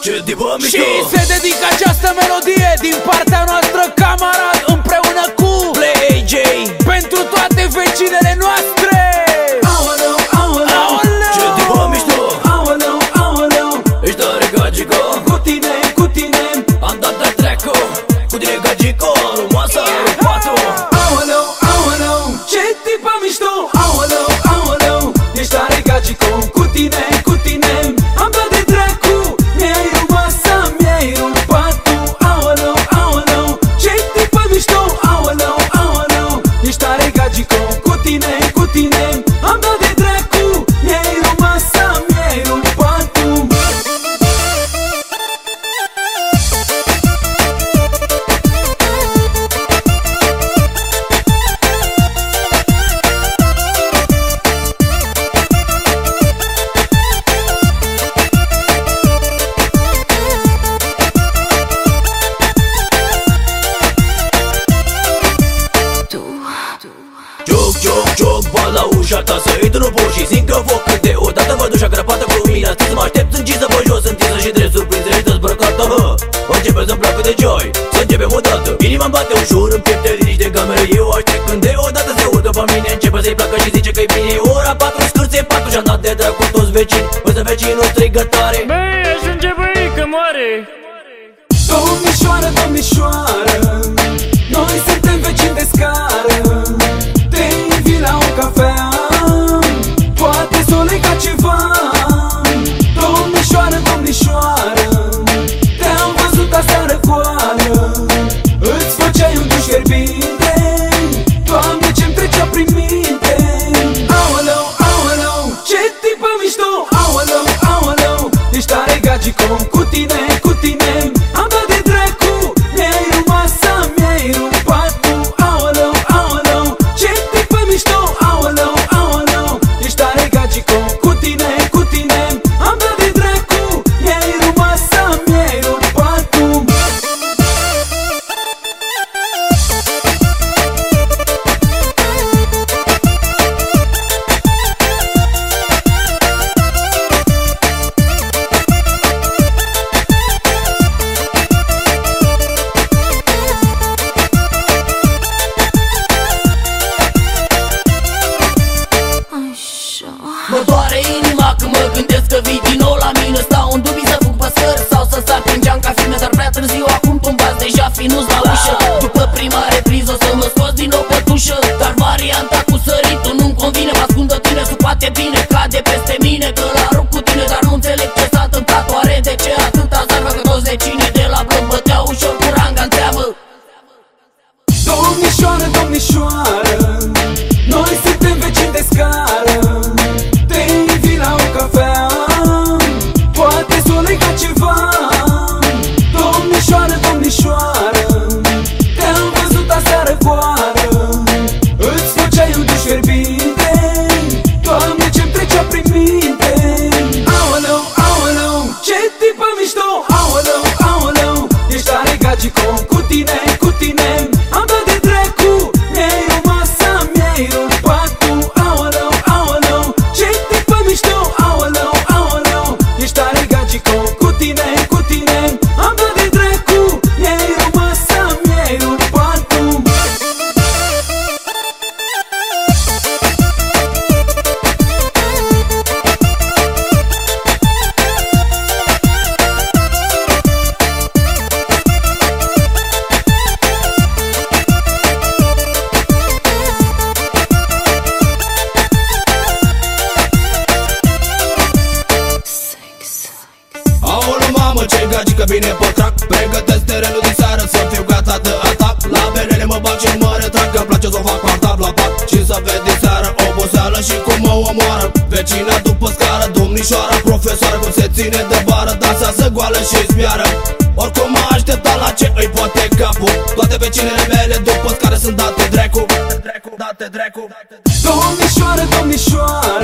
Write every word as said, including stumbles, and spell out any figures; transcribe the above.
Ce dibă mișto. Și se dedică această melodie din partea noastră, camarad, împreună cu Play J, pentru toate vecinele noastre. Aoleu, aoleu, ce dibă mișto. Aoleu, aoleu, ești tare gagico. Cu tine, cu tine am dat de trecu. Cu tine gagico, frumoasă are patru. Aoleu, aoleu, ce dibă mișto. Aoleu, aoleu, ești tare gagico. Cu tine, cu tine am dat de trecu. Mi-ai rupt masa, mi-ai rupt patul. Aoleu, aoleu, ce dibă mișto. Aoleu, aoleu, ești tare gagico. Cu tine, cu tine am dat de trecu. Mi-ai rupt masa, mi-ai rupt patul. Cioc, cioc, cioc, ba la ușa ta să intru în por și simt că foc când deodată văd ușa crăpată cu mine. Astăzi să mă aștept închisă pe jos, întinsă și drept surprinză și dezbrăcată. Începe să-mi placă de joy, să începem odată. Inima-mi bate ușor, îmi piepte liniște în cameră. Eu aștept când deodată se urcă pe mine. Începe să-i placă și zice că-i bine. Ora patru, scârție patru și-am dat de drag cu toți vecini. Însă vecinul strigă tare: băi, ajunge băi că moare. Domnișoară, domnișoară, noi suntem vecini de scară. Te invit la o cafea, poate s-o lega ceva. Domnișoară, domnișoară, te-am văzut aseară goală. Îți făceai un duș fierbinte, Doamne, ce-mi trecea prin minte. Aoleu, aoleu, ce tipă mișto. Aoleu, aoleu, ești tare gagico. Cu tine, cu tine am dat de dracu. Mi-ai rupt masa, mi-ai rupt patul. Aoleu, aoleu, ce tipă mișto. Aoleu, aoleu, ești tare gagico. Cu tine, cu tine am dat de dracu. Mi-ai rupt masa, mi-ai rupt patul. Mă doare inima când mă gândesc că vii din nou la mine. Stau în dubii să fug pe scări sau să sar prin geam ca filme, dar prea târziu acum tumbați deja finuți la ușă. După prima repriză o să mă scoți din nou pe tușă, dar varianta cu săritul nu-mi convine. Mă ascund de tine, su poate bine cade peste mine. Că la rup cu tine, dar nu înțeleg ce s-a întâmplat. Oare de ce atâta zarvă că toți vecinii de la bloc băteau ușor cu ranga în treabă? Domnișoară, domnișoară, noi suntem vecini de scară. Te invit la o cafea, poate s-o lega ceva. Domnișoară, domnișoară, te-am văzut aseară goală. Îți făceai un duș fierbinte, Doamne, ce-mi trecea prin minte. Aoleu, aoleu, ce tipă mișto. Aoleu, aoleu, ești tare gagico. Cu tine, cu tine am dat de dracu. Mi-ai rupt masa, mi-ai rupt patul. Aoleu, aoleu, ce tipă mișto. Aoleu, aoleu, ești tare gagico. Cu tine, cu tine am dat de dracu. Mi-ai rupt masa, mi-ai rupt patul. Aoleu mamă, ce gagică bine pe trac. Pregătesc terenul din seară să fiu gata de atac. La berele mă bag și mă retrag, că-mi place să o fac partab la pat. Și să vezi din seară oboseală și cum mă omoară. Vecina după scară, domnișoara profesoară, cum se ține de bară, dansează goală și smiară. Oricum m-a așteptat la ce îi poate capul. Toate vecinele mele după scară sunt date dracu. Date dracu, date dracu. Domnișoară, domnișoară,